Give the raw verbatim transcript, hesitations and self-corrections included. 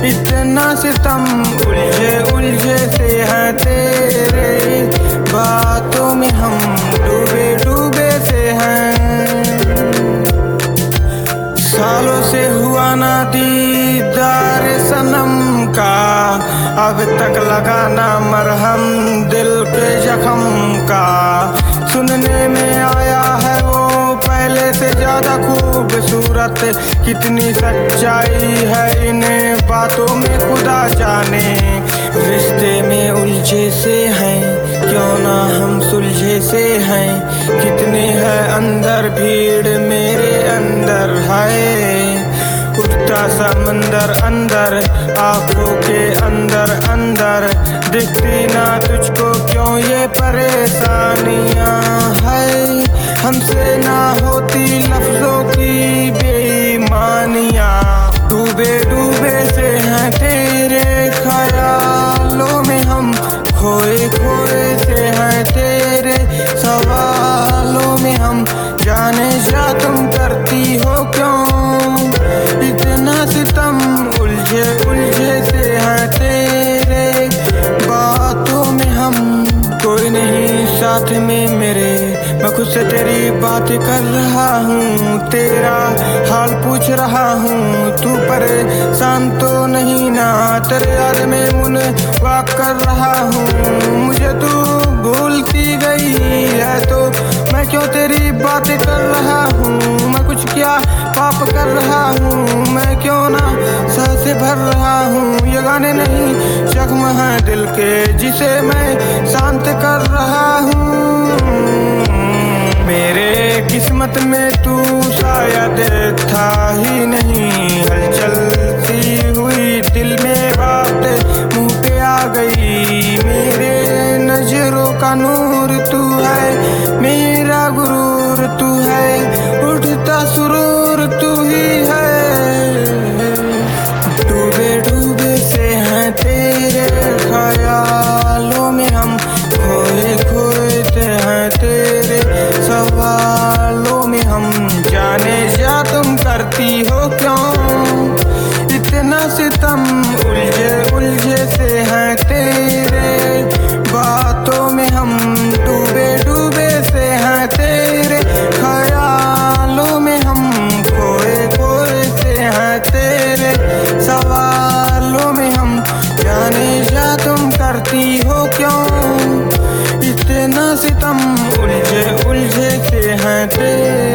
इतना सितम उलझे उलझे से हैं तेरे, बातों में हम डूबे डूबे से हैं। सालों से हुआ ना दीदार सनम का, अब तक लगाना मरहम दिल के जख्म का। सुनने में आया है वो पहले से ज्यादा खूबसूरत, कितनी सच्चाई है इन बातों में खुदा जाने। रिश्ते में उलझे से हैं, क्यों ना हम सुलझे से हैं। कितने है अंदर भीड़ मेरे अंदर है, उठता समंदर अंदर आंखों के अंदर अंदर। दिखती ना तुझको क्यों ये परेशानियां है, हमसे ना होती लफ्जों की बेईमानियां। डूबे डूबे से हैं तेरे ख्यालों में हम, खोए खोए से हैं तेरे सवालों में हम। जाने जा तुम करती हो क्यों इतना सितम, उलझे उलझे से हैं तेरे, बातों में हम। कोई नहीं साथ में मेरे, मैं खुद से तेरी बात कर रहा हूँ, तेरा हाल पूछ रहा हूँ। तू परेशान तो नहीं ना, तेरे याद में मुन वाक कर रहा हूँ। मुझे तू भूलती गई है तो मैं क्यों तेरी बातें कर रहा हूँ। मैं कुछ क्या पाप कर रहा हूँ, मैं क्यों ना सह से भर रहा हूँ। ये गाने नहीं जख्म हैं दिल के, जिसे मैं शांत कर रहा हूँ। मेरे किस्मत में तू शायद था ही नहीं, हलचल सी हुई दिल में बात मुंह पे आ गई। मेरे नजरों का नूर तू है, मेरा गुरूर तू है, उठता सुरूर तू ही है। डूबे डूबे से हैं तेरे ख्यालों में हम, खोए खोए से हैं तेरे सवालों में हम। जाने जा तुम करती हो क्यों इतना सितम, उलझे उलझे से हैं तेरे, बातों में हम। डूबे डूबे से हैं तेरे ख्यालों में हम, खोए खोए से हैं तेरे सवालों में हम। जाने जा तुम करती हो क्यों इतना सितम, उलझे उलझे से हैं तेरे।